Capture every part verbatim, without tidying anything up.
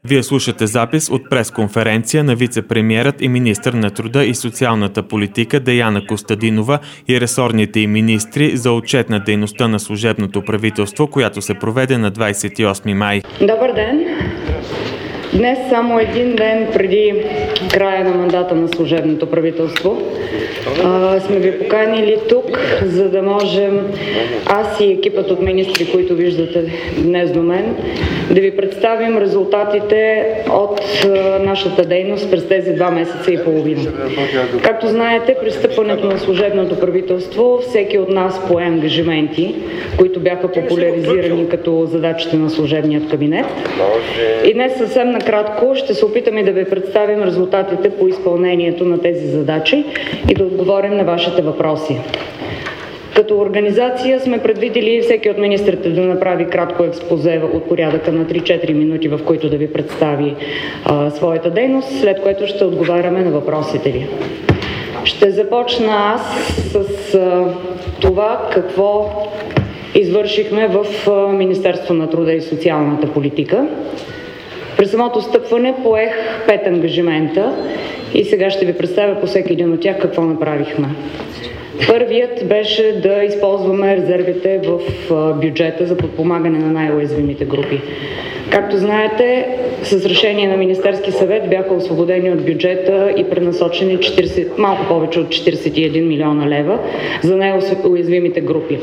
Вие слушате запис от пресконференция на вице-премиерът и министър на труда и социалната политика Деяна Костадинова и ресорните й министри за отчет на дейността на служебното правителство, която се проведе на двадесет и осми май. Добър ден! Днес, само един ден преди края на мандата на служебното правителство, а, сме ви поканили тук, за да можем аз и екипът от министри, които виждате днес до мен, да ви представим резултатите от а, нашата дейност през тези два месеца и половина. Както знаете, при встъпването на служебното правителство всеки от нас пое ангажименти, които бяха популяризирани като задачите на служебният кабинет. И днес съвсем накратко ще се опитаме да ви представим резултатите по изпълнението на тези задачи и да отговорим на вашите въпроси. Като организация сме предвидели всеки от министрите да направи кратко експозе от порядъка на три-четири минути, в които да ви представи а, своята дейност, след което ще отговаряме на въпросите ви. Ще започна аз с а, това какво извършихме в а, Министерство на труда и социалната политика. При самото стъпване поех пет ангажимента и сега ще ви представя по всеки един от тях какво направихме. Първият беше да използваме резервите в бюджета за подпомагане на най-уязвимите групи. Както знаете, с решение на Министерски съвет бяха освободени от бюджета и пренасочени четиридесет, малко повече от четиридесет и един милиона лева за най-уязвимите групи.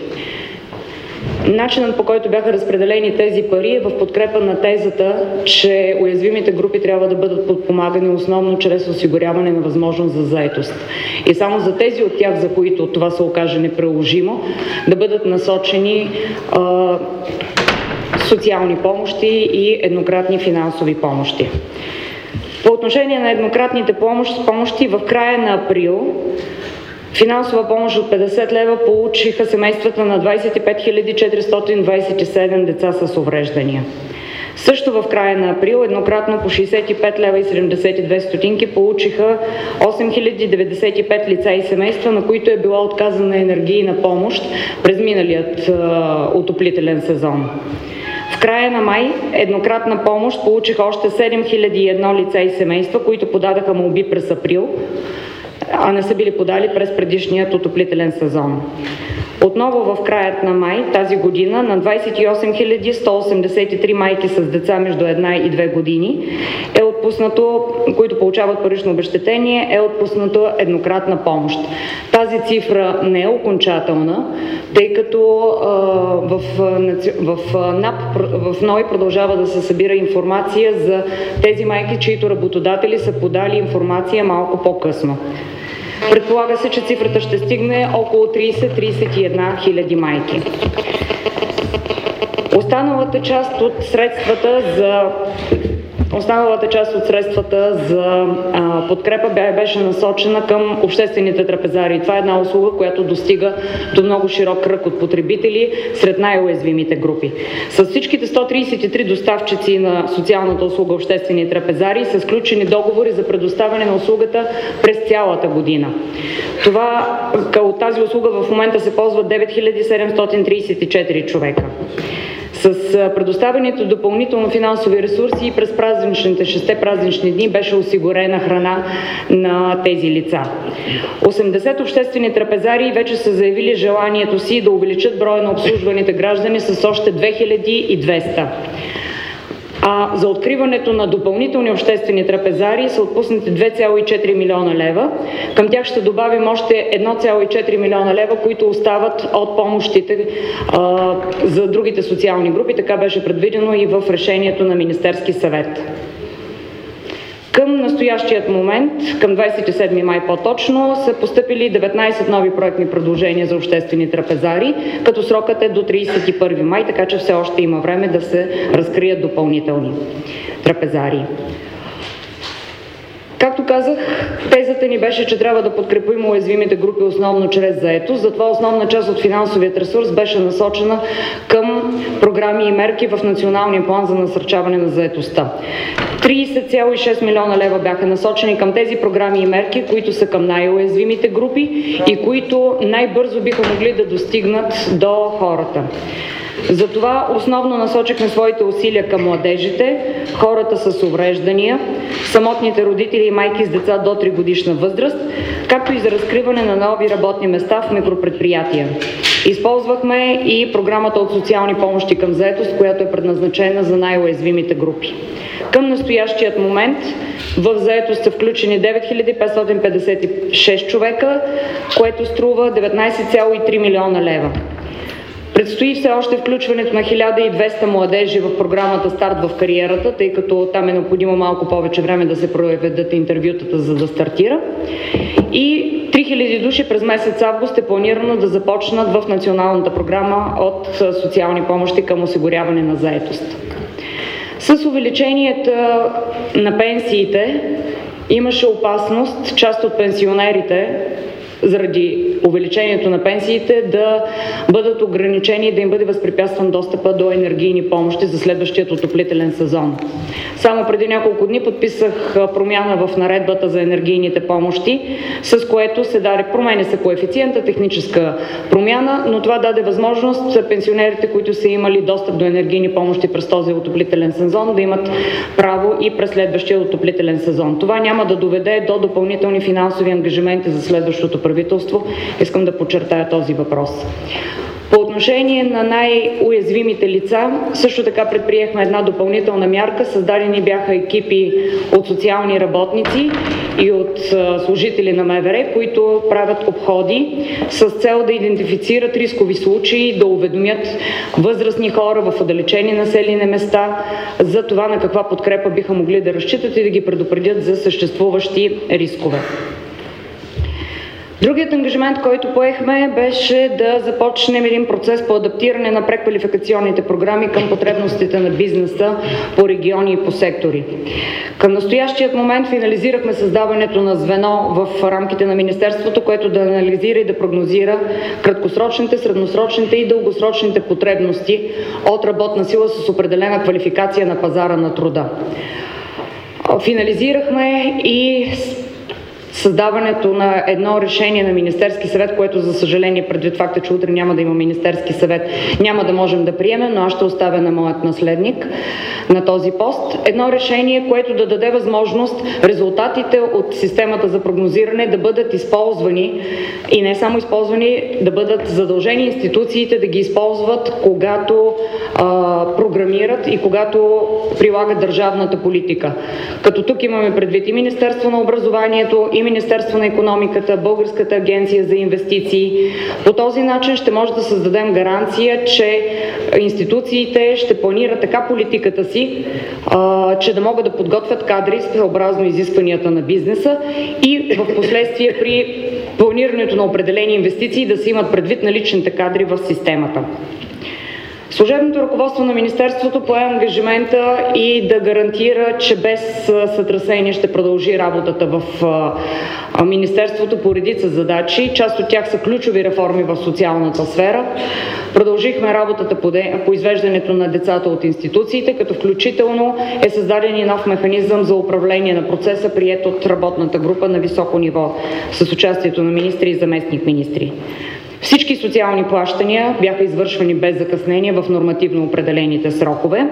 Начинът, по който бяха разпределени тези пари, е в подкрепа на тезата, че уязвимите групи трябва да бъдат подпомагани основно чрез осигуряване на възможност за заетост. И само за тези от тях, за които това се окаже неприложимо, да бъдат насочени а, социални помощи и еднократни финансови помощи. По отношение на еднократните помощи, помощи в края на април финансова помощ от петдесет лева получиха семействата на двадесет и пет хиляди четиристотин двадесет и седем деца с увреждания. Също в края на април еднократно по шейсет и пет лева и седемдесет и две стотинки получиха осем хиляди деветдесет и пет лица и семейства, на които е била отказана енергийна помощ през миналият а, отоплителен сезон. В края на май еднократна помощ получиха още седем хиляди и едно лица и семейства, които подадаха молби през април, а не са били подали през предишният отоплителен сезон. Отново в краят на май тази година на двадесет и осем хиляди сто осемдесет и три майки с деца между една и две години е отпуснато, които получават парично обезщетение, е отпуснато еднократна помощ. Тази цифра не е окончателна, тъй като а, в, в, в НАП, в НОИ продължава да се събира информация за тези майки, чието работодатели са подали информация малко по-късно. Предполага се, че цифрата ще стигне около тридесет до тридесет и една хиляди майки. Останалата част от средствата за Останалата част от средствата за а, подкрепа беше насочена към обществените трапезари. Това е една услуга, която достига до много широк кръг от потребители сред най-уязвимите групи. С всичките сто тридесет и три доставчици на социалната услуга обществени трапезари са сключени договори за предоставяне на услугата през цялата година. Това, от тази услуга в момента се ползват девет хиляди седемстотин тридесет и четири човека. С предоставянето допълнително финансови ресурси и през празничните, шесте празнични дни беше осигурена храна на тези лица. осемдесет обществени трапезари вече са заявили желанието си да увеличат броя на обслужваните граждани с още две хиляди и двеста. А за откриването на допълнителни обществени трапезари са отпуснати две цяло и четири милиона лева. Към тях ще добавим още едно цяло и четири милиона лева, които остават от помощите а, за другите социални групи. Така беше предвидено и в решението на Министерски съвет. Към настоящият момент, към двадесет и седми май по-точно, са постъпили деветнадесет нови проектни предложения за обществени трапезари, като срокът е до тридесет и първи май, така че все още има време да се разкрият допълнителни трапезари. Както казах, тезата ни беше, че трябва да подкрепим уязвимите групи основно чрез заетост. Затова основна част от финансовият ресурс беше насочена към програми и мерки в Националния план за насърчаване на заетостта. тридесет цяло и шест милиона лева бяха насочени към тези програми и мерки, които са към най-уязвимите групи и които най-бързо биха могли да достигнат до хората. Затова основно насочихме своите усилия към младежите, хората с увреждания, самотните родители и майки с деца до три годишна възраст, както и за разкриване на нови работни места в микропредприятия. Използвахме и програмата от социални помощи към заетост, която е предназначена за най-уязвимите групи. Към настоящият момент в заетост са включени девет хиляди петстотин петдесет и шест човека, което струва деветнайсет цяло и три милиона лева. Предстои все още включването на хиляда и двеста младежи в програмата Старт в кариерата, тъй като там е необходимо малко повече време да се проведат интервютата, за да стартира. И три хиляди души през месец август е планирано да започнат в националната програма от социални помощи към осигуряване на заетост. С увеличението на пенсиите имаше опасност част от пенсионерите заради увеличението на пенсиите да бъдат ограничени и да им бъде възпрепятстван достъпа до енергийни помощи за следващият отоплителен сезон. Само преди няколко дни подписах промяна в наредбата за енергийните помощи, с което се даде, променя се коефициента, техническа промяна, но това даде възможност пенсионерите, които са имали достъп до енергийни помощи през този отоплителен сезон, да имат право и през следващия отоплителен сезон. Това няма да доведе до допълнителни финансови ангажименти за следващото правителство. Искам да подчертая този въпрос. По отношение на най-уязвимите лица, също така предприехме една допълнителна мярка. Създадени бяха екипи от социални работници и от служители на МВР, които правят обходи с цел да идентифицират рискови случаи, да уведомят възрастни хора в отдалечени населени места за това на каква подкрепа биха могли да разчитат и да ги предупредят за съществуващи рискове. Другият ангажимент, който поехме, беше да започнем един процес по адаптиране на преквалификационните програми към потребностите на бизнеса по региони и по сектори. Към настоящият момент финализирахме създаването на звено в рамките на Министерството, което да анализира и да прогнозира краткосрочните, средносрочните и дългосрочните потребности от работна сила с определена квалификация на пазара на труда. Финализирахме и създаването на едно решение на Министерски съвет, което за съжаление, предвид факта, че утре няма да има Министерски съвет, няма да можем да приемем, но аз ще оставя на моят наследник на този пост. Едно решение, което да даде възможност резултатите от системата за прогнозиране да бъдат използвани и не само използвани, да бъдат задължени институциите да ги използват, когато а, програмират и когато прилагат държавната политика. Като тук имаме предвид и Министерство на образованието, и Министерство на икономиката, Българската агенция за инвестиции. По този начин ще може да създадем гаранция, че институциите ще планират така политиката си, а, че да могат да подготвят кадри съобразно изискванията на бизнеса и в последствие при планирането на определени инвестиции да се имат предвид наличните кадри в системата. Служебното ръководство на Министерството пое ангажимента и да гарантира, че без сътресение ще продължи работата в Министерството по редица задачи. Част от тях са ключови реформи в социалната сфера. Продължихме работата по, де, по извеждането на децата от институциите, като включително е създаден и нов механизъм за управление на процеса, приет от работната група на високо ниво, с участието на министри и заместник-министри. Всички социални плащания бяха извършвани без закъснение в нормативно определените срокове.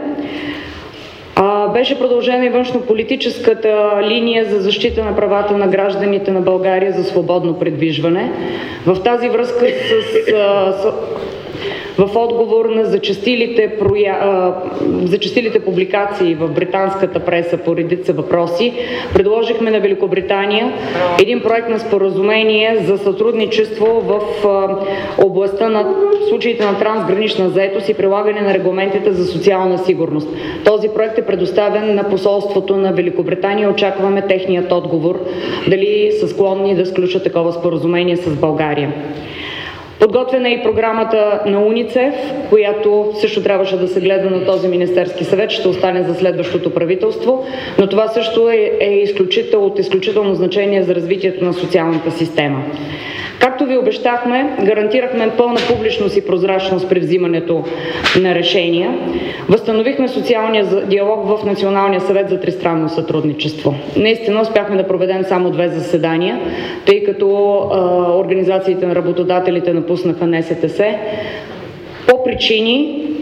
А, беше продължена и външнополитическата линия за защита на правата на гражданите на България за свободно придвижване. В тази връзка с, с в отговор на зачестилите, проя... зачестилите публикации в британската преса по редица въпроси, предложихме на Великобритания един проект на споразумение за сътрудничество в областта на случаите на трансгранична заетост и прилагане на регламентите за социална сигурност. Този проект е предоставен на посолството на Великобритания. Очакваме техният отговор, дали са склонни да сключат такова споразумение с България. Подготвена е и програмата на УНИЦЕФ, която също трябваше да се гледа на този Министерски съвет, ще остане за следващото правителство, но това също е, е изключител, от изключително значение за развитието на социалната система. Както ви обещахме, гарантирахме пълна публичност и прозрачност при взимането на решения. Възстановихме социалния диалог в Националния съвет за тристранно сътрудничество. Наистина успяхме да проведем само две заседания, тъй като а, организациите на работодателите напуснаха Н С Т С по причини,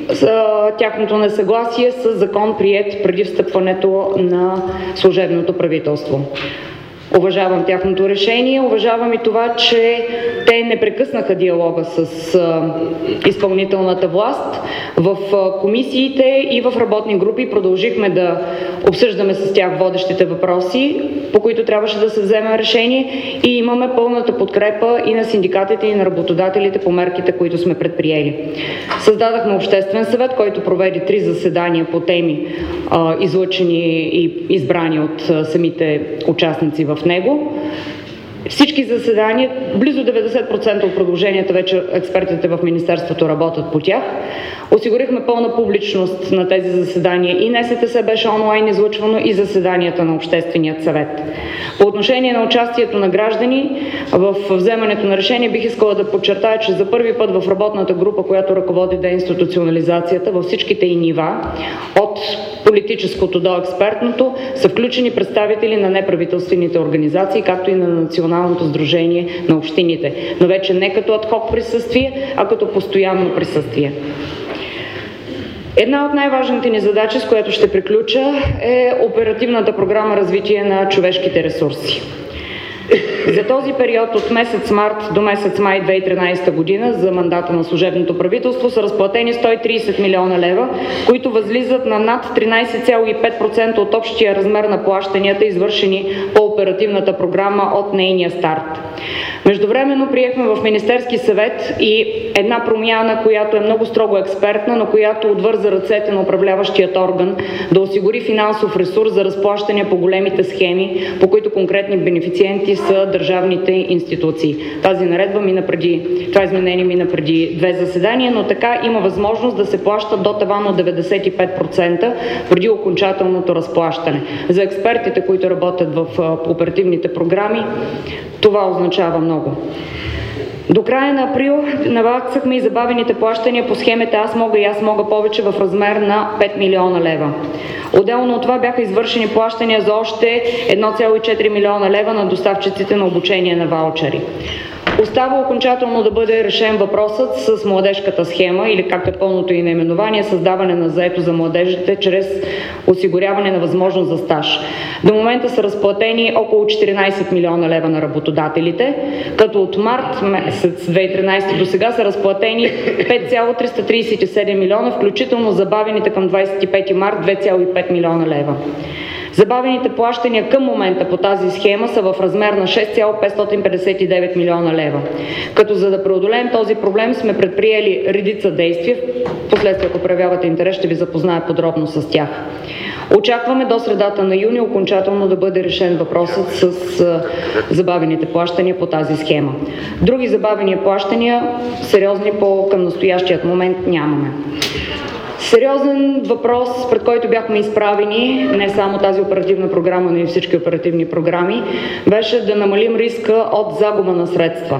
тяхното несъгласие с закон, приет преди встъпването на служебното правителство. Уважавам тяхното решение, уважавам и това, че те не прекъснаха диалога с а, изпълнителната власт. В а, комисиите и в работни групи продължихме да обсъждаме с тях водещите въпроси, по които трябваше да се вземе решение, и имаме пълната подкрепа и на синдикатите, и на работодателите по мерките, които сме предприели. Създадахме обществен съвет, който проведе три заседания по теми, а, излъчени и избрани от а, самите участници в него. Всички заседания, близо деветдесет процента от предложенията, вече експертите в Министерството работят по тях. Осигурихме пълна публичност на тези заседания и НСТС беше онлайн излъчвано, и заседанията на Общественият съвет. По отношение на участието на граждани в вземането на решение, бих искала да подчертая, че за първи път в работната група, която ръководи деинституционализацията, във всичките и нива, от политическото до експертното, са включени представители на неправителствените организации, както и на Националното сдружение на общините, но вече не като адхок присъствие, а като постоянно присъствие. Една от най-важните ни задачи, с която ще приключа, е оперативната програма развитие на човешките ресурси. За този период от месец март до месец май две хиляди и тринадесета година, за мандата на служебното правителство, са разплатени сто и тридесет милиона лева, които възлизат на над тринадесет цяло и пет процента от общия размер на плащанията, извършени по оперативната програма от нейния старт. Междувременно приехме в Министерски съвет и една промяна, която е много строго експертна, но която отвърза ръцете на управляващият орган да осигури финансов ресурс за разплащане по големите схеми, по които конкретни бенефициенти са държавните институции. Тази наредба мина преди, това изменение мина преди две заседания, но така има възможност да се плаща до таван от деветдесет и пет процента преди окончателното разплащане. За експертите, които работят в оперативните програми, това означава много. До края на април наваксахме и забавените плащания по схемите Аз мога и Аз мога повече в размер на пет милиона лева. Отделно от това бяха извършени плащания за още едно цяло и четири милиона лева на доставчиците на обучение на ваучери. Остава окончателно да бъде решен въпросът с младежката схема, или както е пълното и наименование, създаване на заето за младежите чрез осигуряване на възможност за стаж. До момента са разплатени около четиринадесет милиона лева на работодателите, като от март месец две хиляди и тринадесета до сега са разплатени пет цяло триста тридесет и седем милиона, включително забавените към двадесет и пети март две цяло и пет милиона лева. Забавените плащания към момента по тази схема са в размер на шест цяло петстотин петдесет и девет милиона лева. Като за да преодолеем този проблем сме предприели редица действия. Впоследствие, ако проявявате интерес, ще ви запозная подробно с тях. Очакваме до средата на юни окончателно да бъде решен въпросът с а, забавените плащания по тази схема. Други забавени плащания, сериозни по към настоящият момент, нямаме. Сериозен въпрос, пред който бяхме изправени, не само тази оперативна програма, но и всички оперативни програми, беше да намалим риска от загуба на средства.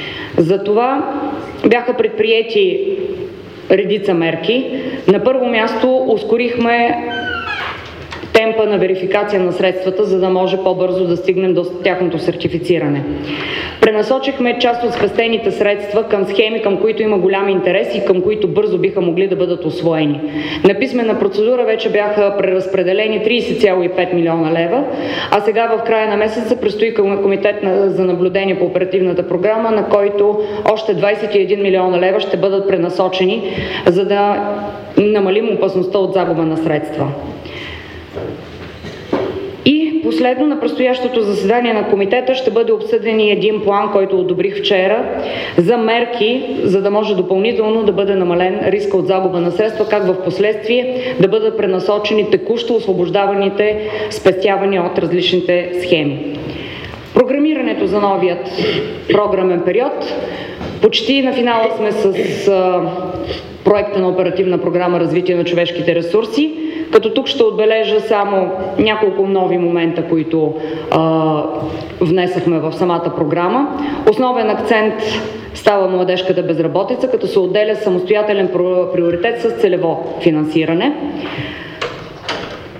Затова бяха предприети редица мерки. На първо място ускорихме темпа на верификация на средствата, за да може по-бързо да стигнем до тяхното сертифициране. Пренасочихме част от спестените средства към схеми, към които има голям интерес и към които бързо биха могли да бъдат усвоени. На писмена процедура вече бяха преразпределени тридесет цяло и пет милиона лева, а сега в края на месеца предстои комитет за наблюдение по оперативната програма, на който още двадесет и един милиона лева ще бъдат пренасочени, за да намалим опасността от загуба на средства. И последно, на предстоящото заседание на комитета ще бъде обсъден и един план, който одобрих вчера, за мерки, за да може допълнително да бъде намален риска от загуба на средства, как в последствие да бъдат пренасочени текущо освобождаваните спестявания от различните схеми. Програмирането за новият програмен период. Почти на финала сме с а, проекта на оперативна програма развитие на човешките ресурси, като тук ще отбележа само няколко нови момента, които а, внесахме в самата програма. Основен акцент става младежката безработица, като се отделя самостоятелен приоритет с целево финансиране.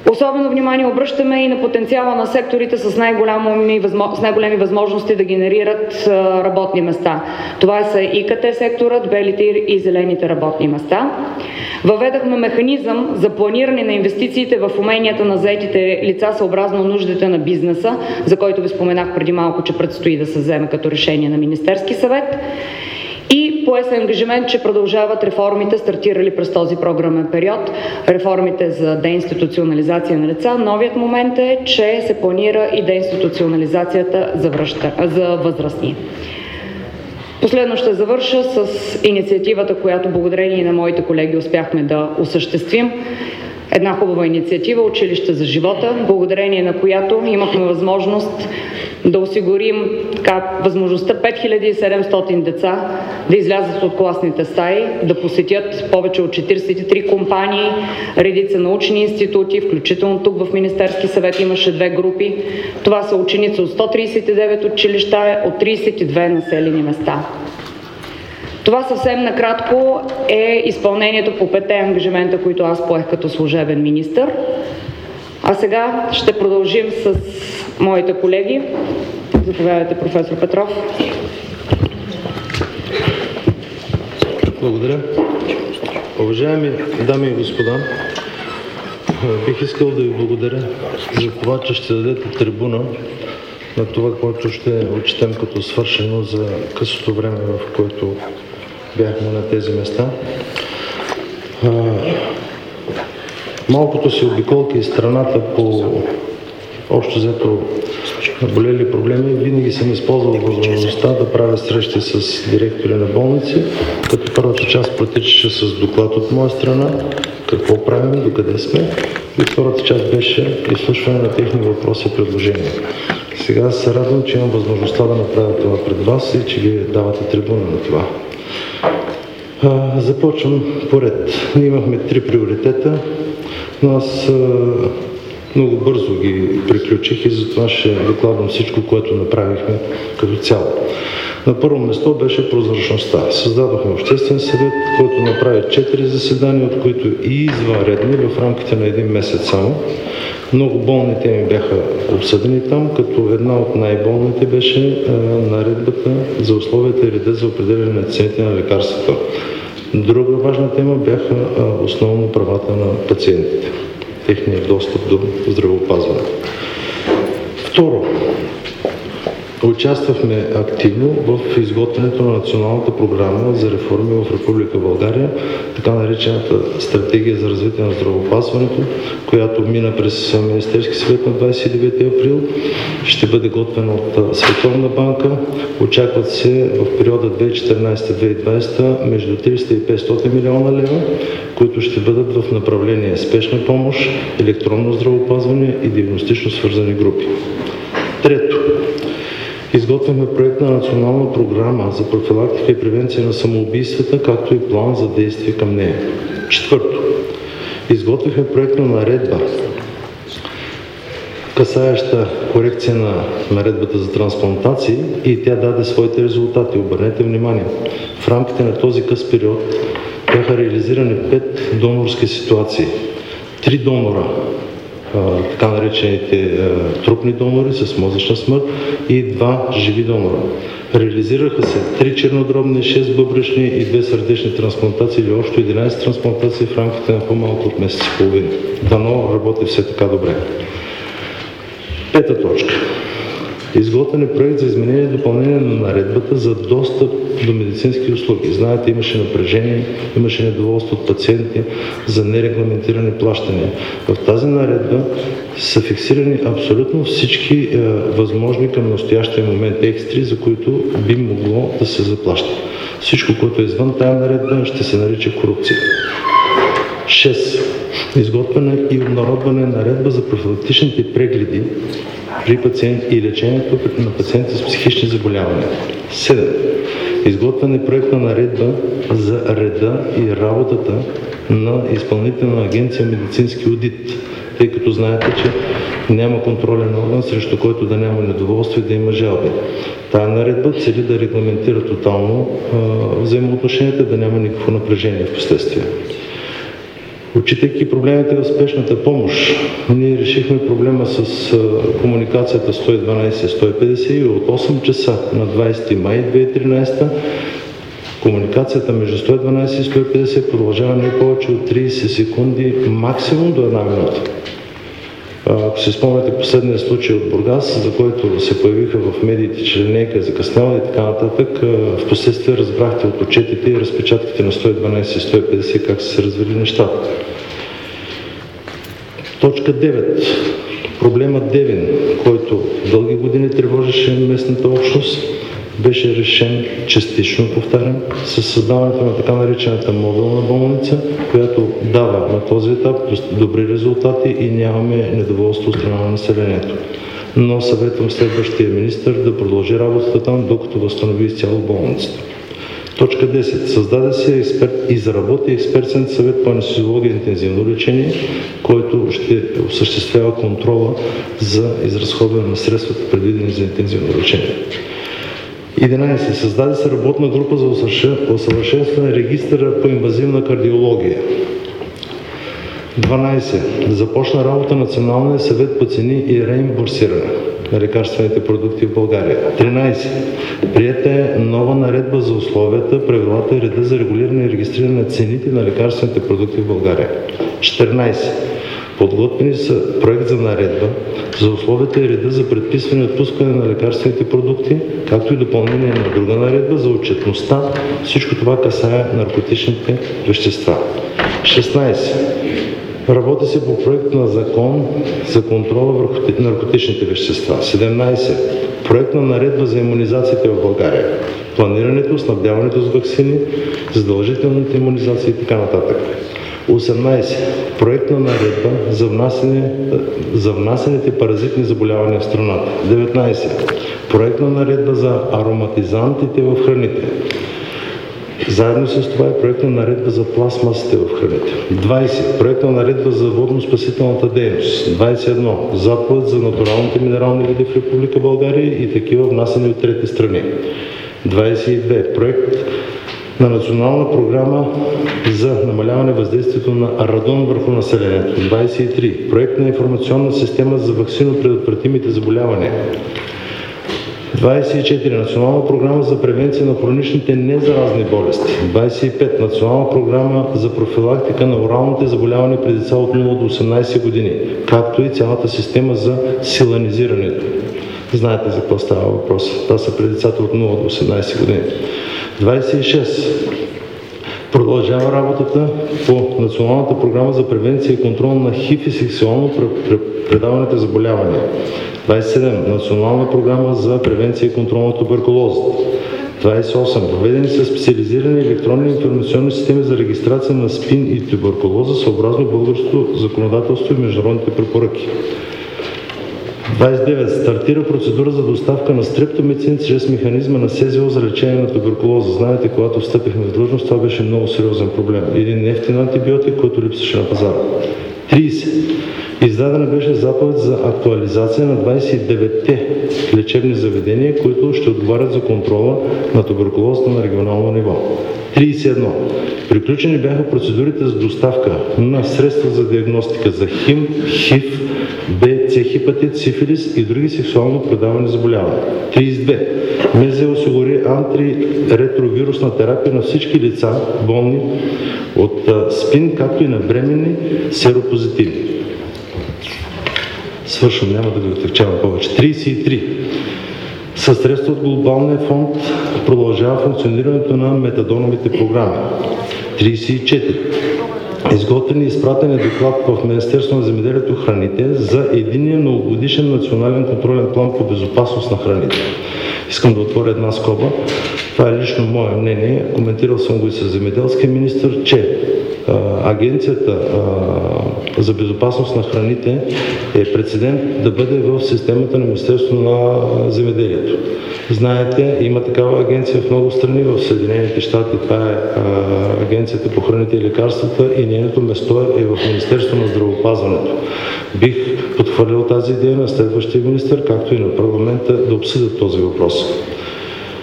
Особено внимание обръщаме и на потенциала на секторите с най-големи, с най-големи възможности да генерират работни места. Това са И К Т секторът, белите и зелените работни места. Въведахме механизъм за планиране на инвестициите в уменията на заетите лица съобразно нуждите на бизнеса, за който ви споменах преди малко, че предстои да се вземе като решение на Министерски съвет. И пое се ангажимент, че продължават реформите, стартирали през този програмен период, реформите за деинституционализация на лица. Новият момент е, че се планира и деинституционализацията за, връща, за възрастни. Последно ще завърша с инициативата, която благодарение на моите колеги успяхме да осъществим. Една хубава инициатива Училище за живота, благодарение на която имахме възможност да осигурим така, възможността пет хиляди и седемстотин деца да излязат от класните стаи, да посетят повече от четиридесет и три компании, редица научни институти, включително тук в Министерски съвет имаше две групи. Това са ученици от сто тридесет и девет училища от тридесет и две населени места. Това съвсем накратко е изпълнението по петте ангажимента, които аз поех като служебен министър. А сега ще продължим с моите колеги. Заповядайте, професор Петров. Благодаря. Уважаеми дами и господа, бих искал да ви благодаря за това, че ще дадете трибуна на това, което ще отчетем като свършено за късото време, в което бяхме на тези места. Малкото си обиколки из страната по общо взето наболели проблеми, винаги съм използвал възможността да правя срещи с директори на болници, като първата част протичаше с доклад от моя страна, какво правим, докъде сме, и втората част беше изслушване на техни въпроси и предложения. Сега се радвам, че имам възможността да направя това пред вас и че вие давате трибуна на това. А, започвам поред. Ние имахме три приоритета, но аз а, много бързо ги приключих и затова ще докладвам всичко, което направихме като цяло. На първо место беше прозрачността. Създадохме обществен съвет, който направи четири заседания, от които и извънредни в рамките на един месец само. Много болни теми бяха обсъдени там, като една от най-болните беше а, наредбата за условията и реда за определяне на цените на лекарствата. Друга важна тема бяха а, основно правата на пациентите, техния достъп до здравеопазване. Второ, участвахме активно в изготвянето на националната програма за реформи в Република България, така наречената стратегия за развитие на здравеопазването, която мина през Министерски съвет на двадесет и девети април. Ще бъде готвена от Световна банка. Очакват се в периода две хиляди и четиринадесета - две хиляди и двадесета между триста и петстотин милиона лева, които ще бъдат в направление спешна помощ, електронно здравеопазване и диагностично свързани групи. Трето, изготвяме проект на национална програма за профилактика и превенция на самоубийствата, както и план за действие към нея. Четвърто, изготвихме проект на наредба, касаеща корекция на наредбата за трансплантации, и тя даде своите резултати. Обърнете внимание, в рамките на този къс период бяха реализирани пет донорски ситуации. Три донора, така наречените трупни донори с мозъчна смърт, и два живи донора. Реализираха се три чернодробни, шест бъбречни и две сърдечни трансплантации, или общо единадесет трансплантации в рамките на по-малко от месец и половина. Дано работи все така добре. Пета точка. Изготвен е проект за изменение и допълнение на наредбата за достъп до медицински услуги. Знаете, имаше напрежение, имаше недоволство от пациенти за нерегламентирани плащания. В тази наредба са фиксирани абсолютно всички е, възможни към настоящия момент екстри, за които би могло да се заплаща. Всичко, което е извън тая наредба, ще се нарича корупция. шест. Изготвяне и обнародване на наредба за профилактичните прегледи при пациенти и лечението на пациенти с психични заболявания. седем. Изготвяне проектна наредба за реда и работата на Изпълнителна агенция медицински одит, тъй като знаете, че няма контролен орган, срещу който да няма недоволство и да има жалби. Тая наредба цели да регламентира тотално а, взаимоотношенията, да няма никакво напрежение в последствие. Отчитайки проблемите в спешната помощ, ние решихме проблема с комуникацията сто и дванайсет сто и петдесет и от осем часа на двайсети май две хиляди и тринайсета комуникацията между сто и дванайсет и сто и петдесет продължава не повече от трийсет секунди, максимум до една минута. Ако си спомняте последния случай от Бургас, за който се появиха в медиите, че линейка е закъсняла и така нататък, в последствие разбрахте от отчетите и разпечатките на сто и дванайсет и сто и петдесет как са се развили нещата. Точка девет. Проблемът Девин, който дълги години тревожеше местната общност, беше решен частично, повтарям, с създаването на така наречената модулна болница, която дава на този етап добри резултати и нямаме недоволство от страна на населението. Но съветвам следващия министър да продължи работата там, докато възстанови изцяло болницата. Точка десет. Създаде се експерт, изработи експертен съвет по анестезиология и интензивно лечение, който ще осъществява контрола за изразходване на средствата, предвидени за интензивно лечение. единайсет. Създаде се работна група за усъвършенстване на регистъра по инвазивна кардиология. дванайсет. Започна работа Националния съвет по цени и реимбурсиране на лекарствените продукти в България. тринайсет. Приета е нова наредба за условията, правилата и реда за регулиране и регистриране на цените на лекарствените продукти в България. четиринайсет. Подготвени са проект за наредба за условията и реда за предписване и отпускане на лекарствените продукти, както и допълнение на друга наредба за отчетността. Всичко това касае наркотичните вещества. шестнайсет. Работи се по проект на закон за контрола върху наркотичните вещества. седемнайсет. Проект на наредба за имунизациите в България. Планирането, снабдяването с ваксини, задължителните имунизации и така нататък. осемнайсет. Проект на наредба за, внасене, за внасените паразитни заболявания в страната. деветнайсет. Проект на наредба за ароматизантите в храните. Заедно с това е проект на наредба за пластмасите в храните. двайсет. Проект на наредба за водно-спасителната дейност. двайсет и едно. Заповед за натуралните минерални води в Република България и такива внасени от трети страни. двайсет и две. Проект на национална програма за намаляване въздействието на радон върху населението. двайсет и три. Проект на информационна система за ваксинопредотвратимите заболявания. двайсет и четири. Национална програма за превенция на хроничните незаразни болести. двайсет и пет. Национална програма за профилактика на оралните заболявания при деца от нула до осемнайсет години, както и цялата система за силанизирането. Знаете за какво става въпрос. Това са при децата от нула до осемнайсет години. двайсет и шест. Продължава работата по Националната програма за превенция и контрол на ХИВ и сексуално предаваните заболявания. двайсет и седем. Национална програма за превенция и контрол на туберкулозата. двайсет и осем. Въведени са специализирани електронни информационни системи за регистрация на СПИН и туберкулоза съобразно българското законодателство и международните препоръки. двайсет и девет. Стартира процедура за доставка на стрептомицин чрез механизма на СЗО за лечение на туберкулоза. Знаете, когато встъпихме в длъжност, това беше много сериозен проблем. Един нефтен антибиотик, който липсваше на пазара. трийсет. Издадена беше заповед за актуализация на двайсет и деветте лечебни заведения, които ще отговарят за контрола на туберкулозата на регионално ниво. трийсет и едно. Приключени бяха процедурите за доставка на средства за диагностика за ХИМ, ХИВ, Б, С хепатит, сифилис и други сексуално предавани заболявания. трийсет и две. МЗ осигури антиретровирусна терапия на всички лица, болни от СПИН, както и на бременни серопозитиви. Свършвам, няма да ви отегчавам повече. трийсет и три. Със средства от Глобалния фонд продължава функционирането на метадоновите програми. трийсет и четири. Изготвен и изпратен е доклад в Министерството на земеделието и храните за единния многогодишен национален контролен план по безопасност на храните. Искам да отворя една скоба. Това е лично мое мнение. Коментирал съм го и с земеделския министър, че а, Агенцията а, за безопасност на храните е прецедент да бъде в системата на Министерството на земеделието. Знаете, има такава агенция в много страни, в Съединените щати. Това е а, Агенцията по храните и лекарствата и нейното место е в Министерството на здравеопазването. Бих подхвърлил тази идея на следващия министър, както и на парламента, да обсъдят този въпрос.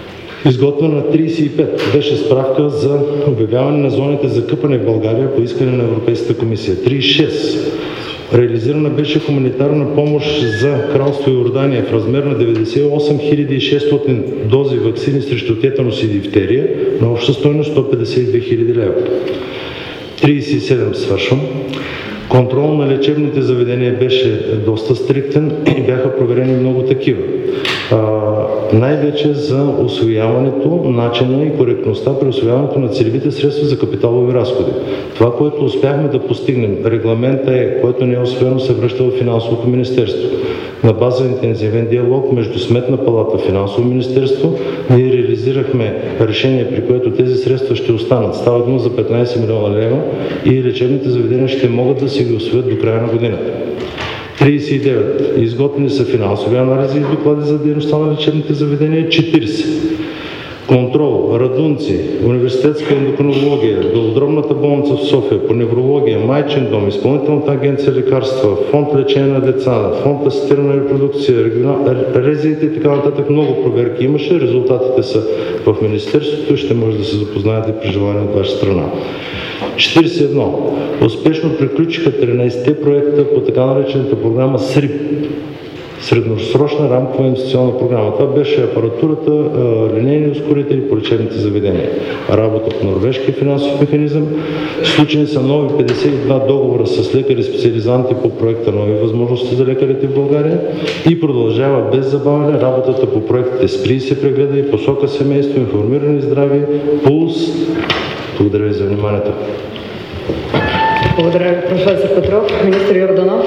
Изготвена на тридесет и пет беше справка за обявяване на зоните за къпане в България по искане на Европейската комисия. тридесет и шест реализирана беше хуманитарна помощ за Кралство Йордания в размер на деветдесет и осем хиляди и шестстотин дози ваксини срещу тетанус и дифтерия на обща стойност сто петдесет и две хиляди лева. тридесет и седем свършвам. Контрол на лечебните заведения беше доста стриктен и бяха проверени много такива. Най-вече за усвояването, начина и коректността при усвояването на целевите средства за капиталови разходи. Това, което успяхме да постигнем, регламента е, което не е усвоено, се връща в Финансовото министерство. На база интензивен диалог между Сметна палата и Финансово министерство, ние реализирахме решение, при което тези средства ще останат. Става дума за петнадесет милиона лева и лечебните заведения ще могат да си ги усвоят до края на годината. тридесет и девет. Изготвени са финансови анализи и доклади за дейността на лечебните заведения. четиридесет. Контрол, радунци, университетска ендокринология, белодробната болница в София, по неврология, майчин дом, Изпълнителната агенция лекарства, фонд лечение на деца, фонд асистирана репродукция, резите и така нататък. Много проверки имаше. Резултатите са в Министерството и ще може да се запознаете при желание от ваша страна. четиридесет и едно. Успешно приключиха тринадесет проекта по така наречената програма СРИП. Средносрочна рамкова инвестиционна програма. Това беше апаратурата, линейни ускорители по лечебните заведения. Работа по норвежкия финансов механизъм. Сключени са нови петдесет и два договора с лекари специализанти по проекта Нови възможности за лекарите в България и продължава без забавяне работата по проектите Спри и се прегледа и Посока семейство, информиране и здраве, Пулс. Благодаря ви за вниманието. Благодаря ви, професор Петров. Министър Йорданов.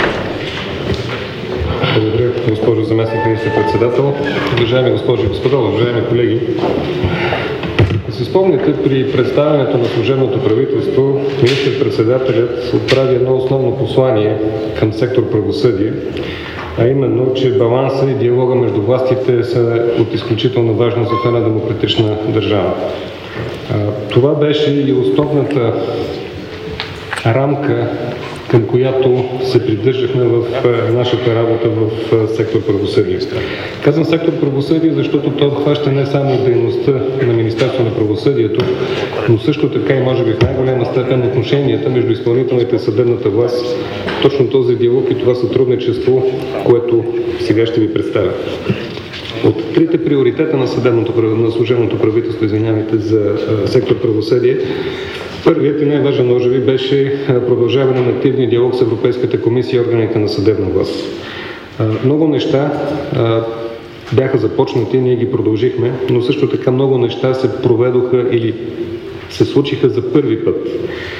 Благодаря, госпожо заместник министър-председател. Уважаеми госпожи и господа, уважаеми колеги, ако си спомняте, при представянето на служебното правителство, министър-председателят отправи едно основно послание към сектор правосъдие, а именно, че баланса и диалога между властите са от изключително важност в една демократична държава. Това беше и основната рамка, към която се придържахме в нашата работа в сектор правосъдие. Казвам сектор правосъдие, защото той обхваща не само дейността на Министерство на правосъдието, но също така и може би в най-голяма степен отношенията между изпълнителната и съдебната власт. Точно този диалог и това сътрудничество, което сега ще ви представя. От трите приоритета на, съдебното, на служебното правителство, извинявайте, за сектор правосъдие, първият и най-важен, може би, беше продължаване на активния диалог с Европейската комисия и органите на съдебна власт. Много неща бяха започнати, ние ги продължихме, но също така много неща се проведоха или се случиха за първи път.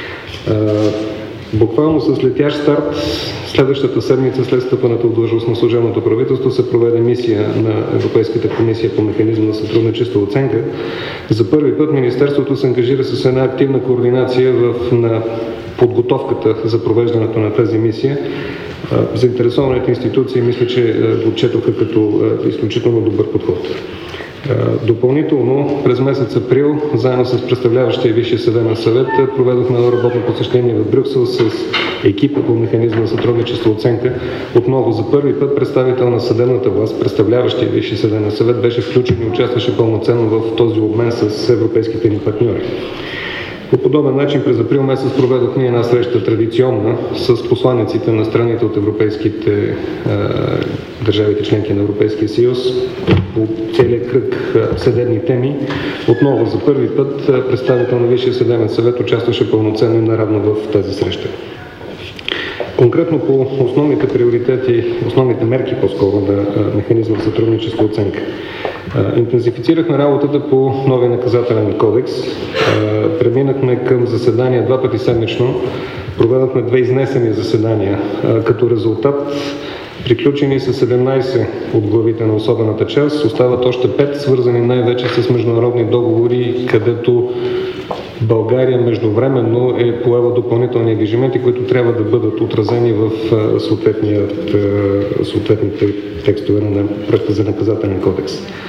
Буквално с летящ старт, следващата седмица след стъпването в длъжност на служебното правителство се проведе мисия на Европейската комисия по механизма на сътрудничество и оценка. За първи път Министерството се ангажира с една активна координация в, на подготовката за провеждането на тази мисия. Заинтересованите институции мисля, че го отчетоха като изключително добър подход. Допълнително през месец април, заедно с представляващия Висшия съдебен съвет, проведохме едно работно посещение в Брюксел с екипа по механизма на сътрудничество и оценка. Отново за първи път представител на съдебната власт, представляващия Висшия съдебен съвет, беше включен и участваше пълноценно в този обмен с европейските ни партньори. По подобен начин през април месец проведохме една среща традиционна с посланиците на страните от европейските е, държавите членки на Европейския съюз по целия кръг е, съдебни теми. Отново за първи път е, представител на Висшия съдебен съвет участваше пълноценно и наравно в тази среща. Конкретно по основните приоритети, основните мерки по-скоро на механизма за сътрудничество и оценка. Интензифицирахме работата по новия наказателен кодекс. Преминахме към заседания два пъти седмично. Проведохме две изнесени заседания. Като резултат приключени са седемнадесет от главите на особената част. Остават още пет, свързани най-вече с международни договори, където България междувременно е поела допълнителни ангажименти, които трябва да бъдат отразени в съответните текстове на проекта за наказателен кодекс.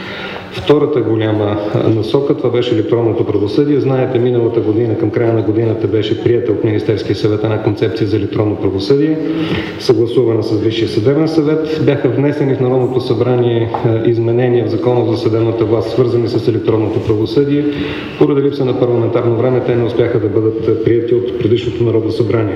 Втората голяма насока, това беше електронното правосъдие. Знаете, миналата година, към края на годината беше приета от Министерския съвет една концепция за електронно правосъдие, съгласувана с Висшия съдебен съвет. Бяха внесени в Народното събрание изменения в Закона за съдебната власт, свързани с електронното правосъдие. Поради липса на парламентарно време, те не успяха да бъдат прияти от предишното Народно събрание.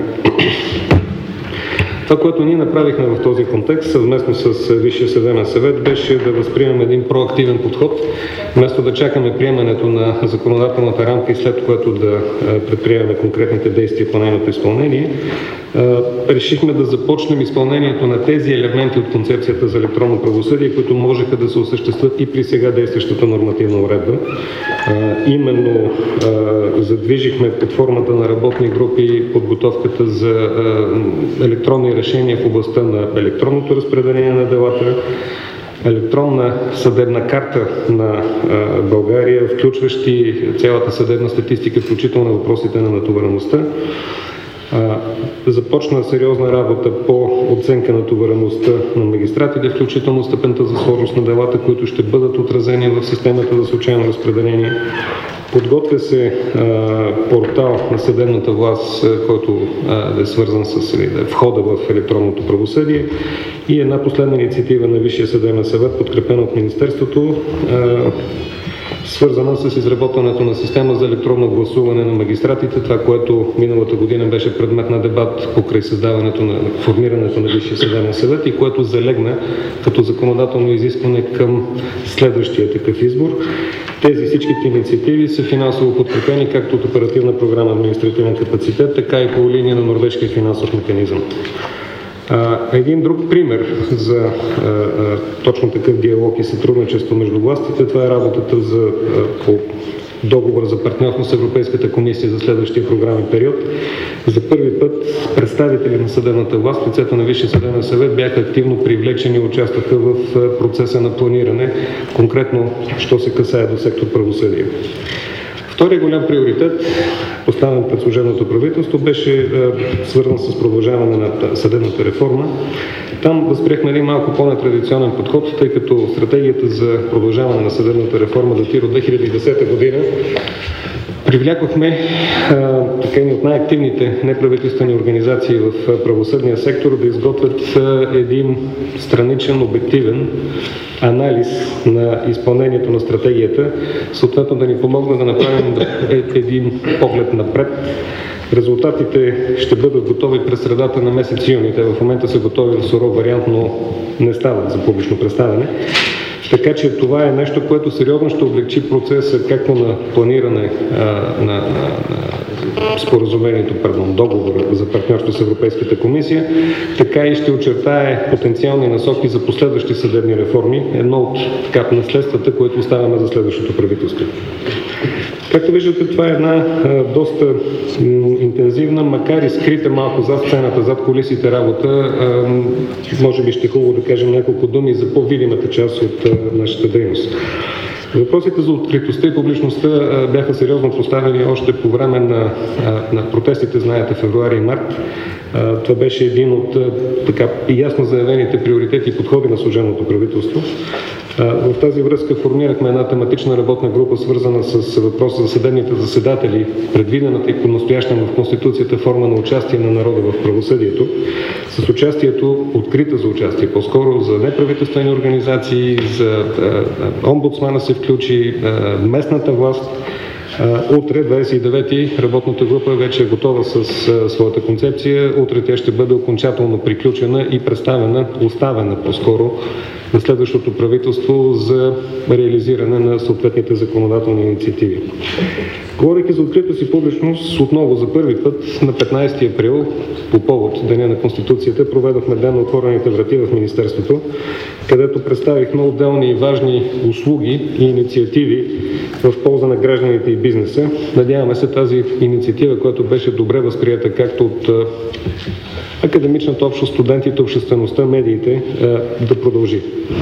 Това, което ние направихме в този контекст, съвместно с Висшия съдебен съвет, беше да възприемем един проактивен подход, вместо да чакаме приемането на законодателната рамка и след което да предприемем конкретните действия по нейното изпълнение. Решихме да започнем изпълнението на тези елементи от концепцията за електронно правосъдие, които можеха да се осъществят и при сега действащата нормативна уредба. Именно задвижихме под формата на работни групи подготовката за електронни решения в областта на електронното разпределение на делата, електронна съдебна карта на България, включващи цялата съдебна статистика, включително въпросите на натовареността. Започна сериозна работа по оценка на натовареността на магистратите, включително степента за сложност на делата, които ще бъдат отразени в системата за случайно разпределение. Подготвя се а, портал на съдебната власт, който а, е свързан с входа в електронното правосъдие, и една последна инициатива на Висшия съдебен съвет, подкрепена от Министерството, а, свързана с изработването на система за електронно гласуване на магистратите, това, което миналата година беше предмет на дебат покрай създаването на формирането на Висшия съдебен съвет и което залегна като законодателно изискване към следващия такъв избор. Тези всичките инициативи са финансово подкрепени както от оперативна програма административен капацитет, така и по линия на норвежкия финансов механизъм. Един друг пример за а, а, точно такъв диалог и сътрудничество между властите, това е работата за, а, по договор за партньорство с Европейската комисия за следващия програмен период. За първи път представители на съдебната власт, в лицето на Висшия съдебен съвет, бяха активно привлечени и участваха в процеса на планиране, конкретно, що се касае до сектор правосъдие. Втория голям приоритет, поставен пред служебното правителство, беше е, свързан с продължаване на съдебната реформа. Там възприехме един малко по-нетрадиционен подход, тъй като стратегията за продължаване на съдебната реформа датира от две хиляди и десета година. Привлякохме а, така и от най-активните неправителствени организации в правосъдния сектор да изготвят а, един страничен, обективен анализ на изпълнението на стратегията, съответно да ни помогне да направим един поглед напред. Резултатите ще бъдат готови през средата на месец юни. Те в момента са готови в суров вариант, но не стават за публично представяне. Така че това е нещо, което сериозно ще облегчи процеса както на планиране а, на, на, на споразумението, пардон, договора за партньорство с Европейската комисия, така и ще очертае потенциални насоки за последващи съдебни реформи, едно от така, наследствата, което оставяме за следващото правителство. Както виждате, това е една а, доста м, интензивна, макар и скрита малко зад сцената, зад колисите работа. А, може би ще е хубаво да кажем няколко думи за по-видимата част от а, нашата дейност. Въпросите за откритостта и публичността а, бяха сериозно поставени още по време на, а, на протестите, знаете, февруари и март. А, това беше един от а, така ясно заявените приоритети и подходи на служебното правителство. В тази връзка формирахме една тематична работна група, свързана с въпроса за съдебните заседатели, предвидената и по-настоящем в Конституцията форма на участие на народа в правосъдието, с участието открита за участие, по-скоро за неправителствени организации, за омбудсмана се включи, местната власт. Утре, двадесет и девети, работната група вече е готова с своята концепция. Утре тя ще бъде окончателно приключена и представена, оставена по-скоро на следващото правителство за реализиране на съответните законодателни инициативи. Говорейки за откритост и публичност, отново за първи път на петнадесети април, по повод Деня на Конституцията, проведохме Ден на отворените врати в Министерството, където представихме отделни и важни услуги и инициативи в полза на гражданите и бизнеса. Надяваме се тази инициатива, която беше добре възприята както от академичната общност, студентите, обществеността, медиите, да продължи.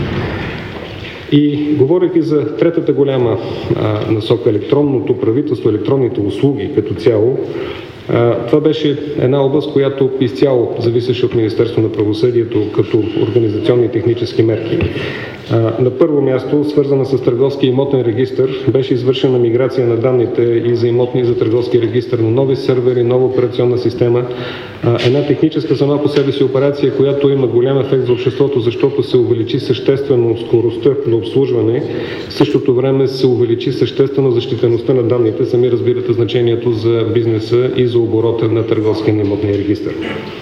И говорейки за третата голяма а, насока, електронното правителство, електронните услуги като цяло, Това беше една област, която изцяло зависеше от Министерство на правосъдието като организационни и технически мерки. На първо място, свързана с търговски имотен регистър, беше извършена миграция на данните и за имотни и за търговски регистър на нови сървъри, нова операционна система. Една техническа сама по себе си операция, която има голям ефект за обществото, защото се увеличи съществено скоростта на обслужване, в същото време се увеличи съществено защитеността на данните. Сами разбирате значението за бизнеса и за оборота на търговския на имотния регистър.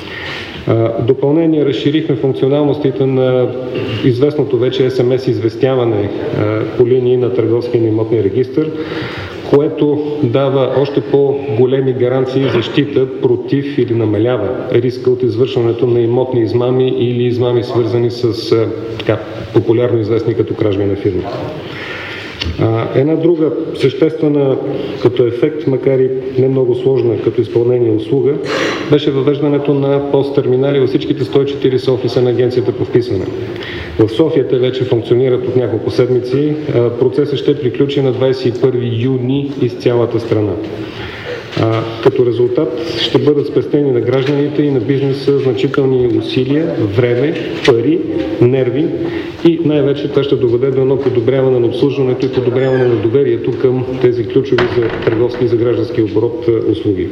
В допълнение разширихме функционалностите на известното вече ес ем ес известяване по линии на търговския имотния регистър, което дава още по-големи гаранции за защита против или намалява риска от извършването на имотни измами или измами, свързани с така, популярно известни като кражби на фирми. Една друга съществена като ефект, макар и не много сложна като изпълнение услуга, беше въвеждането на пост-терминали във всичките сто и четиридесет офиса на Агенцията по вписване. В София те вече функционират от няколко седмици. Процесът ще приключи на двадесет и първи юни из цялата страна. А, като резултат ще бъдат спестени на гражданите и на бизнеса значителни усилия, време, пари, нерви и най-вече това ще доведе до едно подобряване на обслужването и подобряване на доверието към тези ключови за търговски и за граждански оборот услуги.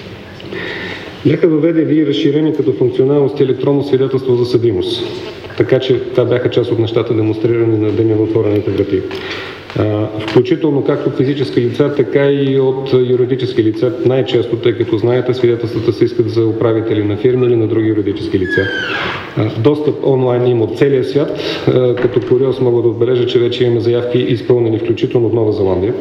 Бяха въведени и разширени като функционалност електронно свидетелство за съдимост. Така че това бяха част от нещата, демонстрирани на Деня на отворените врати. Включително както от физически лица, така и от юридически лица. Най-често, тъй като знаете, свидетелствата се искат за управители на фирми или на други юридически лица. Достъп онлайн има от целия свят. Като куриоз мога да отбележа, че вече има заявки изпълнени включително от Нова Зеландия.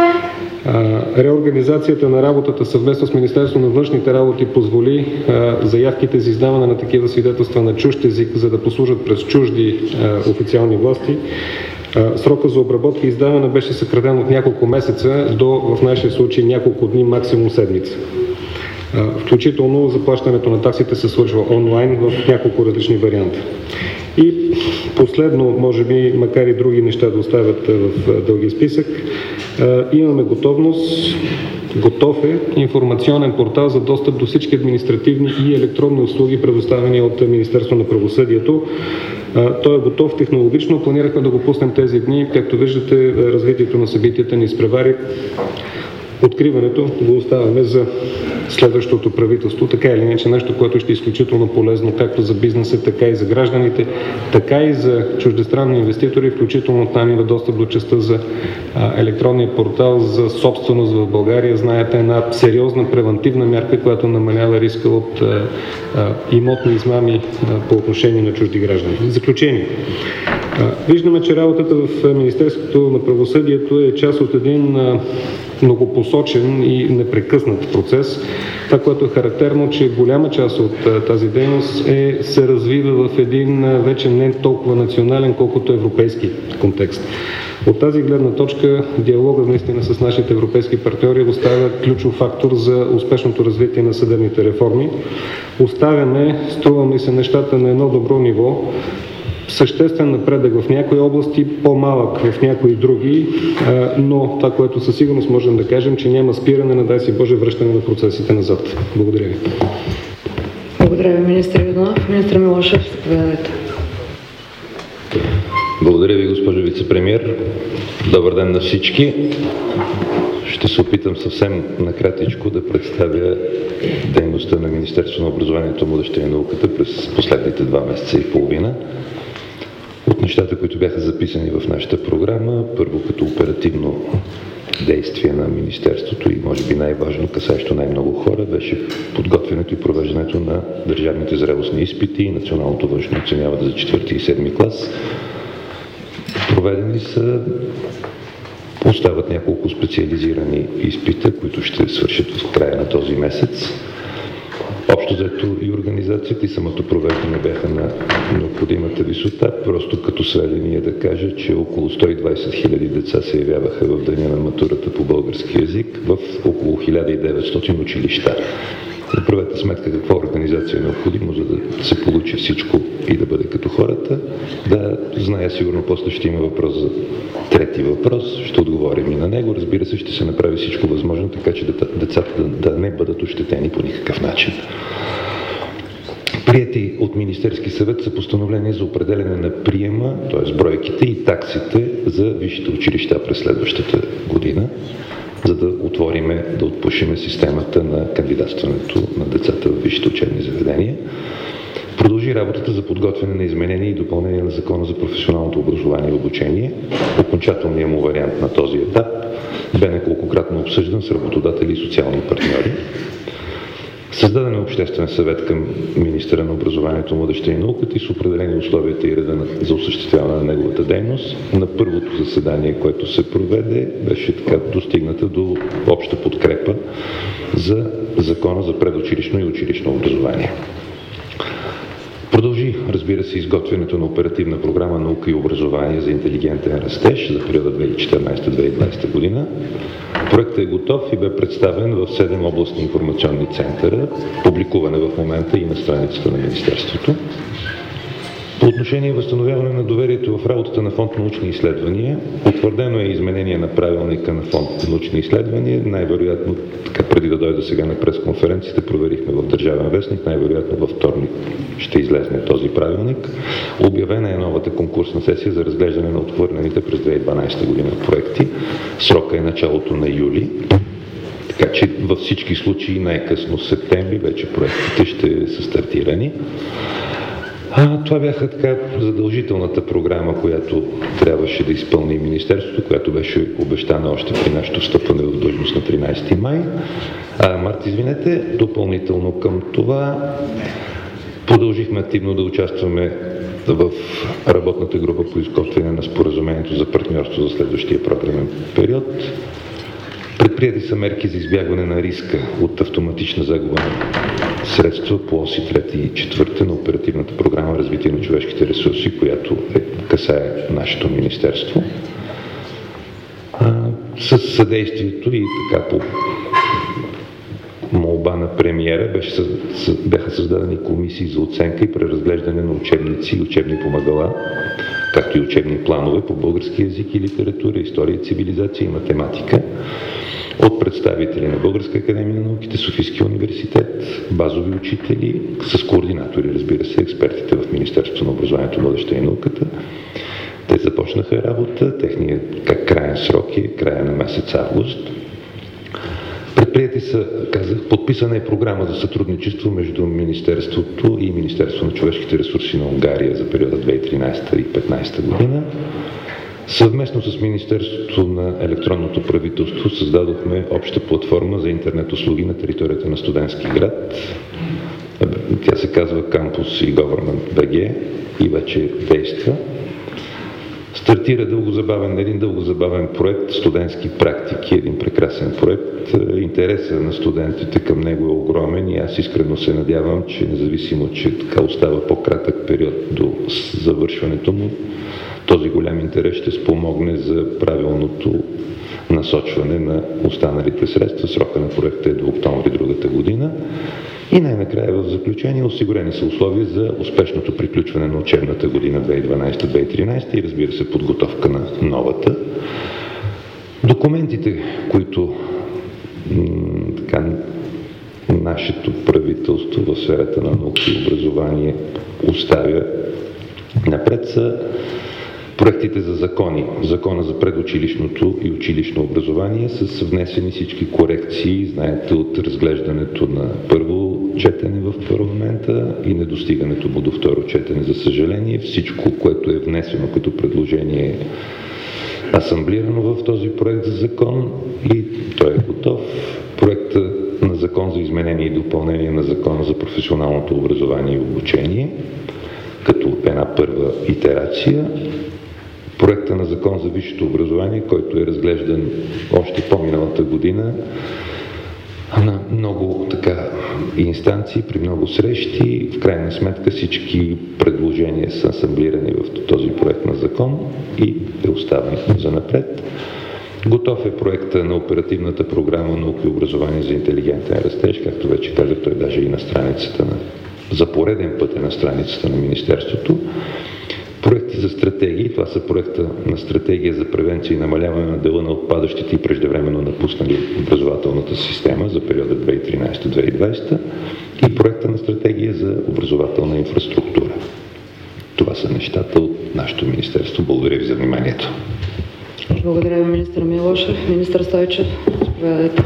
Реорганизацията на работата съвместно с Министерството на външните работи позволи заявките за издаване на такива свидетелства на чужд език, за да послужат през чужди официални власти. Срока за обработка и издаване беше съкратен от няколко месеца до, в нашия случай, няколко дни, максимум седмица. Включително заплащането на таксите се свършва онлайн в няколко различни варианта. И последно, може би, макар и други неща да оставят в дългия списък, имаме готовност, готов е информационен портал за достъп до всички административни и електронни услуги, предоставени от Министерство на правосъдието. Той е готов технологично, планирахме да го пуснем тези дни. Както виждате, развитието на събитията ни изпревари. Откриването го оставяме за следващото правителство, така или иначе нещо, което ще е изключително полезно както за бизнеса, така и за гражданите, така и за чуждестранни инвеститори, включително там има достъп до частта за а, електронния портал за собственост в България. Знаете, една сериозна превантивна мярка, която намалява риска от а, а, имотни измами а, по отношение на чужди граждани. В заключение, а, виждаме, че работата в Министерството на правосъдието е част от един а, многопосочен и непрекъснат процес. Това, което е характерно, че голяма част от тази дейност е, се развива в един вече не толкова национален, колкото европейски контекст. От тази гледна точка диалогът наистина с нашите европейски партньори оставя ключов фактор за успешното развитие на съдебните реформи. Оставяме, струва ми се, нещата на едно добро ниво, съществен напредък в някои области, по-малък в някои други, но това, което със сигурност можем да кажем, че няма спиране на, дай си Боже, връщане на процесите назад. Благодаря ви. Благодаря ви, министър Йорданов. Министър Милошев, заповядайте. Благодаря ви, госпожо вицепремиер. Добър ден на всички. Ще се опитам съвсем накратичко да представя дейността на Министерството на образованието, младежта и науката през последните два месеца и половина. От нещата, които бяха записани в нашата програма, първо като оперативно действие на Министерството и може би най-важно, касаещо най-много хора, беше подготвянето и провеждането на държавните зрелостни изпити и националното външно оценяване за четвърти и седми клас. Проведени са, остават няколко специализирани изпита, които ще свършат в края на този месец. Общо взето и организацията и самото провеждане бяха на необходимата висота. Просто като сведение да кажа, че около сто и двадесет хиляди деца се явяваха в деня на матурата по български език в около хиляда и деветстотин училища. Правете сметка каква организация е необходимо, за да се получи всичко и да бъде като хората. Да, зная сигурно после ще има въпрос за трети въпрос, ще отговорим и на него. Разбира се, ще се направи всичко възможно, така че децата да, да не бъдат ощетени по никакъв начин. Приети от Министерски съвет са постановления за определене на приема, т.е. бройките и таксите за висшите училища през следващата година, за да отвориме, да отпушиме системата на кандидатстването на децата в висшите учебни заведения. Продължи работата за подготвяне на изменения и допълнение на Закона за професионалното образование и обучение. Окончателният му вариант на този етап бе неколкократно обсъждан с работодатели и социални партньори. Създаден е обществен съвет към министъра на образованието, младежта и науката и с определени условията и реда за осъществяване на неговата дейност. На първото заседание, което се проведе, беше така достигната до обща подкрепа за Закона за предучилищно и училищно образование. Продължи, разбира се, изготвянето на оперативна програма наука и образование за интелигентен растеж за периода две хиляди и четиринадесета - две хиляди и двадесета година. Проектът е готов и бе представен в седем областни информационни центъра, публикуване в момента и на страницата на Министерството. По отношение възстановяване на доверието в работата на Фонд научни изследвания, утвърдено е изменение на правилника на Фонд научни изследвания. Най-вероятно, така преди да дойда сега на пресконференцията, проверихме в Държавен вестник, най-вероятно във вторник ще излезне този правилник. Обявена е новата конкурсна сесия за разглеждане на отхвърлените през две хиляди и дванадесета година проекти. Срока е началото на юли. Така че във всички случаи най-късно в септември вече проектите ще са стартирани. А, това бяха така задължителната програма, която трябваше да изпълни Министерството, която беше обещана още при нашето встъпване в длъжност на тринадесети май. А, март, извинете, допълнително към това продължихме активно да участваме в работната група по изготвяне на споразумението за партньорство за следващия програмен период. Предприети са мерки за избягване на риска от автоматична загуба на средства по оси трета и четвърта на оперативната програма развитие на човешките ресурси, която е, касае нашето министерство. А, с съдействието и така по молба на премиера беше, бяха създадени комисии за оценка и преразглеждане на учебници и учебни помагала, както и учебни планове по български език и литература, история, цивилизация и математика от представители на Българска академия на науките, Софийския университет, базови учители, с координатори, разбира се, експертите в Министерството на образованието, младежта и науката. Те започнаха работа, техният как краен срок е края на месец август. Предприяти са, казах, подписана е програма за сътрудничество между Министерството и Министерство на човешките ресурси на Унгария за периода две хиляди и тринадесета - две хиляди и петнадесета година. Съвместно с Министерството на електронното правителство създадохме обща платформа за интернет услуги на територията на Студентски град. Тя се казва Campus и Government би джи и вече действа. Стартира дългозабавен, един дългозабавен проект студентски практики, един прекрасен проект. Интересът на студентите към него е огромен и аз искрено се надявам, че независимо, че така остава по-кратък период до завършването му, този голям интерес ще спомогне за правилното насочване на останалите средства. Срока на проекта е до октомври другата година. И най-накрая в заключение осигурени са условия за успешното приключване на учебната година две хиляди и дванадесета - две хиляди и тринадесета и разбира се подготовка на новата. Документите, които м- така, нашето правителство в сферата на наука и образование оставя напред, са проектите за закони. Закона за предучилищното и училищно образование с внесени всички корекции, знаете, от разглеждането на първо четене в парламента и недостигането му до второ четене, за съжаление. Всичко, което е внесено като предложение, е асамблирано в този проект за закон и той е готов. Проекта на закон за изменение и допълнение на Закона за професионалното образование и обучение, като една първа итерация. Проекта на закон за висшето образование, който е разглеждан още по-миналата година на много така инстанции, при много срещи. В крайна сметка всички предложения са асамблирани в този проект на закон и е оставен за напред. Готов е проекта на оперативната програма Наука и образование за интелигентен растеж, както вече казах, той даже и на страницата на, за пореден път е на страницата на Министерството. Проекти за стратегии, това са проекта на стратегия за превенция и намаляване на дела на отпадащите и преждевременно напуснали образователната система за периода две хиляди и тринадесета - две хиляди и двадесета и проекта на стратегия за образователна инфраструктура. Това са нещата от нашето министерство. Благодаря ви за вниманието. Благодаря ви, министър Милошев. Министър Стойчев, заповядайте.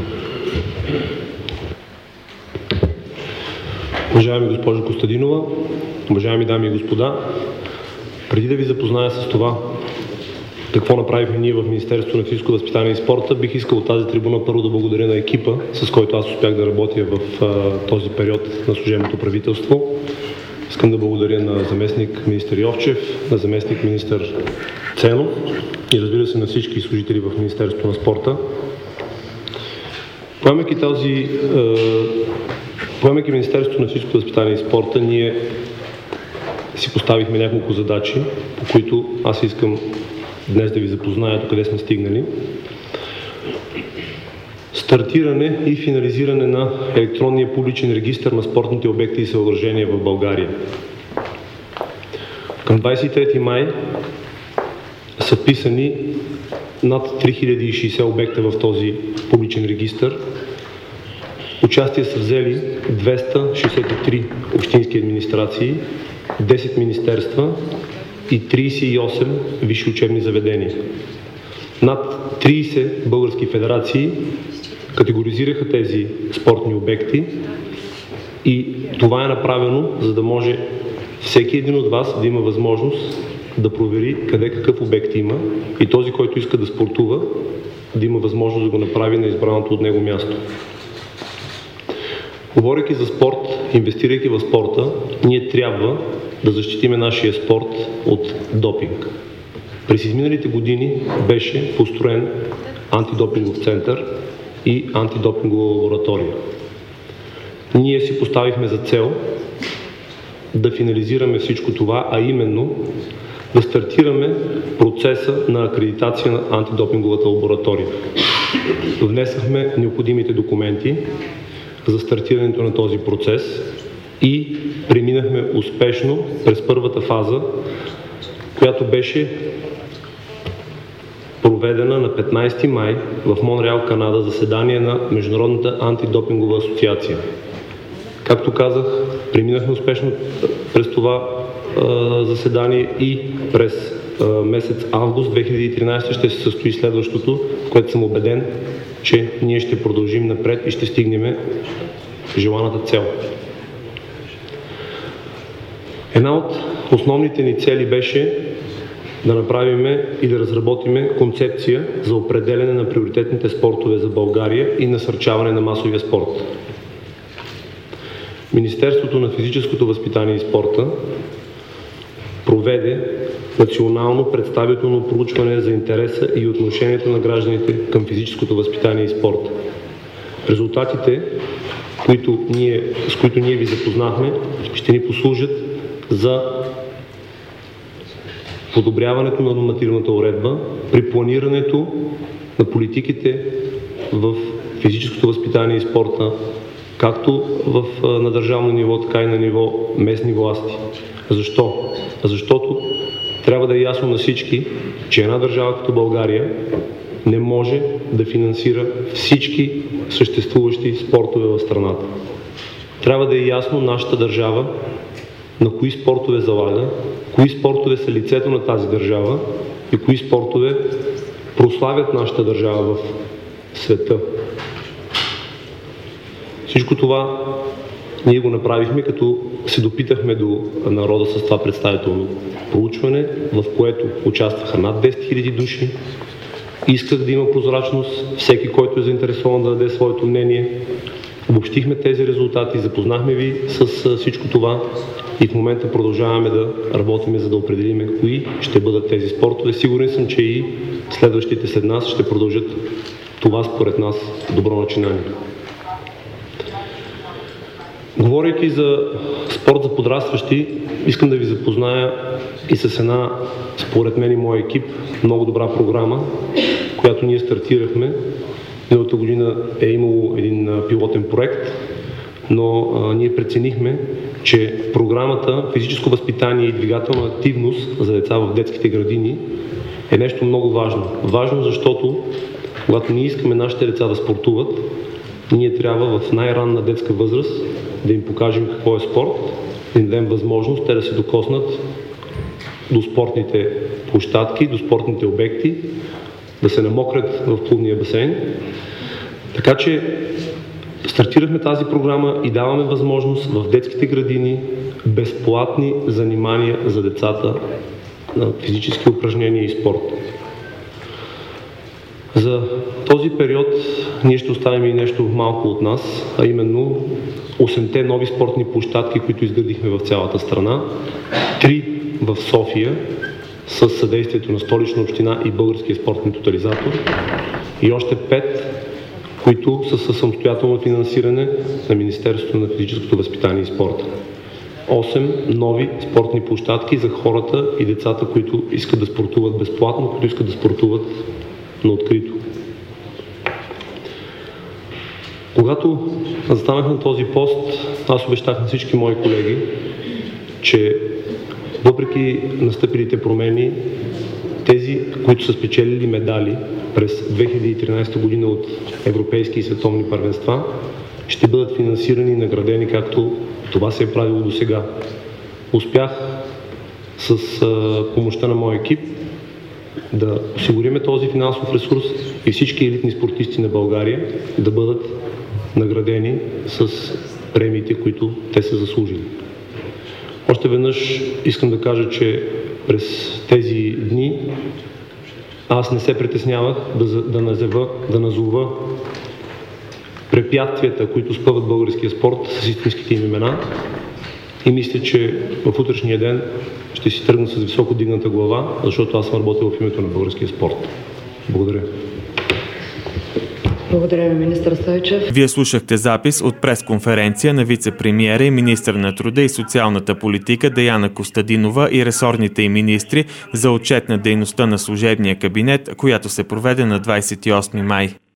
Уважаема госпожо Костадинова, уважаеми дами и господа, преди да ви запозная с това, какво направихме ние в Министерството на физическо възпитание и спорта, бих искал от тази трибуна първо да благодаря на екипа, с който аз успях да работя в а, този период на служебното правителство. Искам да благодаря на заместник министър Йовчев, на заместник министър Ценов и разбира се на всички служители в Министерството на спорта. Поемайки този, е, поемайки Министерството на физическо възпитание и спорта, ние си поставихме няколко задачи, по които аз искам днес да ви запозная до къде сме стигнали. Стартиране и финализиране на електронния публичен регистър на спортните обекти и съоръжения в България. Към двадесет и трети май са вписани над три хиляди и шейсет обекта в този публичен регистър. Участие са взели двеста шейсет и три общински администрации, десет министерства и тридесет и осем висши учебни заведения. Над тридесет български федерации категоризираха тези спортни обекти и това е направено, за да може всеки един от вас да има възможност да провери къде какъв обект има и този, който иска да спортува, да има възможност да го направи на избраното от него място. Говорейки за спорт, инвестирайки в спорта, ние трябва да защитиме нашия спорт от допинг. През изминалите години беше построен антидопингов център и антидопингова лаборатория. Ние си поставихме за цел да финализираме всичко това, а именно да стартираме процеса на акредитация на антидопинговата лаборатория. Внесахме необходимите документи за стартирането на този процес и преминахме успешно през първата фаза, която беше проведена на петнадесети май в Монреал, Канада, заседание на Международната антидопингова асоциация. Както казах, преминахме успешно през това а, заседание и през а, месец август две хиляди и тринадесета ще се състои следващото, в което съм убеден, че ние ще продължим напред и ще стигнем желаната цел. Една от основните ни цели беше да направим и да разработим концепция за определяне на приоритетните спортове за България и насърчаване на масовия спорт. Министерството на физическото възпитание и спорта проведе национално представително проучване за интереса и отношението на гражданите към физическото възпитание и спорт. Резултатите, които ние, с които ние ви запознахме, ще ни послужат за подобряването на нормативната уредба при планирането на политиките в физическото възпитание и спорта, както в, на държавно ниво, така и на ниво местни власти. Защо? Защото трябва да е ясно на всички, че една държава като България не може да финансира всички съществуващи спортове в страната. Трябва да е ясно нашата държава на кои спортове залага, кои спортове са лицето на тази държава и кои спортове прославят нашата държава в света. Всичко това ние го направихме, като се допитахме до народа с това представително проучване, в което участваха над десет хиляди души. Исках да има прозрачност, всеки, който е заинтересован да даде своето мнение. Обобщихме тези резултати, запознахме ви с всичко това и в момента продължаваме да работим, за да определим кои ще бъдат тези спортове. Сигурен съм, че и следващите след нас ще продължат това според нас добро начинание. Говорейки за спорт за подрастващи, искам да ви запозная и с една, според мен и моя екип, много добра програма, която ние стартирахме. Миналата година е имало един пилотен проект, но а, ние преценихме, че програмата физическо възпитание и двигателна активност за деца в детските градини е нещо много важно. Важно, защото когато ние искаме нашите деца да спортуват, ние трябва в най-ранна детска възраст да им покажем какво е спорт, да им дадем възможност те да се докоснат до спортните площадки, до спортните обекти, да се намокрят в плувния басейн. Така че стартирахме тази програма и даваме възможност в детските градини безплатни занимания за децата на физически упражнения и спорт. За този период ние ще оставим и нещо малко от нас, а именно осемте нови спортни площадки, които изградихме в цялата страна, три в София с съдействието на Столична община и Българския спортен тотализатор и още пет, които са със самостоятелно финансиране на Министерството на физическото възпитание и спорта. осем нови спортни площадки за хората и децата, които искат да спортуват безплатно, които искат да спортуват на открито. Когато застанах на този пост, аз обещах на всички мои колеги, че въпреки настъпилите промени, тези, които са спечелили медали през две хиляди и тринадесета година от европейски и световни първенства, ще бъдат финансирани и наградени, както това се е правило до сега. Успях с а, помощта на моя екип да осигуриме този финансов ресурс и всички елитни спортисти на България да бъдат наградени с премиите, които те са заслужили. Още веднъж искам да кажа, че през тези дни аз не се притеснявах да, да, назова, да назова препятствията, които спъват българския спорт с истинските им имена и мисля, че в утрешния ден ще си тръгна с високо дигната глава, защото аз съм работил в името на българския спорт. Благодаря. Благодаря ви, министър Стойчев. Вие слушахте запис от пресконференция на вице-премиера и министър на труда и социалната политика Деяна Костадинова и ресорните й министри за отчет на дейността на служебния кабинет, която се проведе на двадесет и осми май.